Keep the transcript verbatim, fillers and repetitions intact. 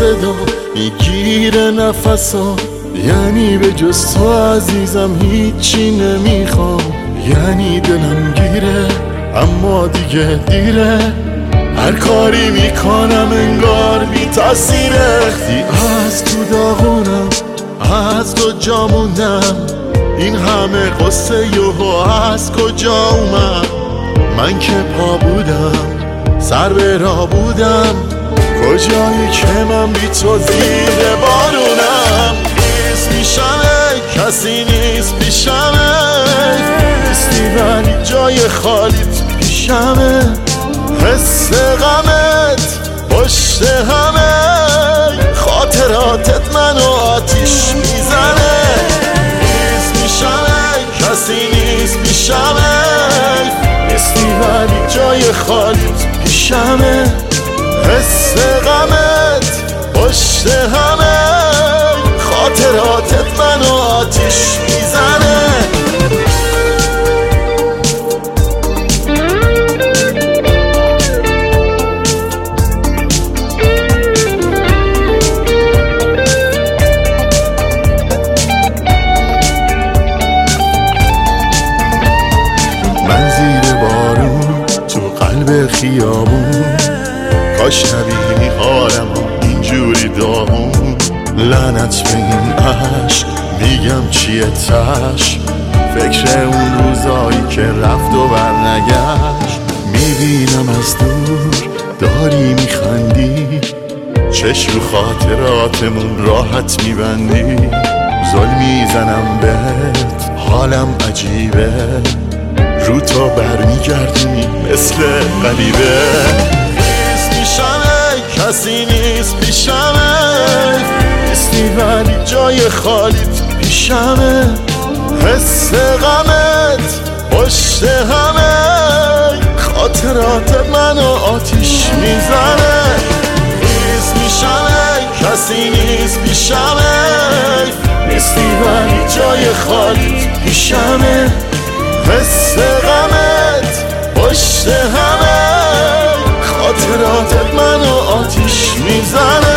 صدا میگیره نفسا، یعنی به جز تو عزیزم هیچی نمیخوام. یعنی دلم گیره اما دیگه دیره، هر کاری میکنم انگار بی تاثیره. وقتی از تو داغونم از کجا موندم، این همه قصه یوهو از کجا اومد؟ من که پا بودم سر به راه بودم، کجایی که من بی تو زیر بارونم. نیست میشمه کسی نیست پیشمه، نیستی ولی جای خالیت پیشمه. حس غمت پشت همه، خاطراتت منو آتیش میزنه. نیست میشمه کسی نیست پیشمه، نیستی ولی جای خالیت پیشمه. حس غمت پشت همه، خاطراتت منو آتیش میزنه. من زیر بارون تو قلب خیابون، کاش نبینی حالم اینجوری داغون. لعنت به این عشق میگم چیه تش، فکر اون روزایی که رفت و برنگشت. میبینم از دور داری میخندی، چشم رو خاطراتمون راحت میبندی. ظلم میزنم بهت حالم عجیبه، رو تو برمیگردونی مثل غریبه. نیست میشمه کسی نیست پیشمه، نیستی ولی جای خالیت پیشمه. حس غمت پشت همه، خاطرات منو آتیش میزنه. نیست میشمه کسی نیست پیشمه، نیستی ولی جای خالیت پیشمه. حس غمت پشت همه، خاطراتت منو آتیش میزنه.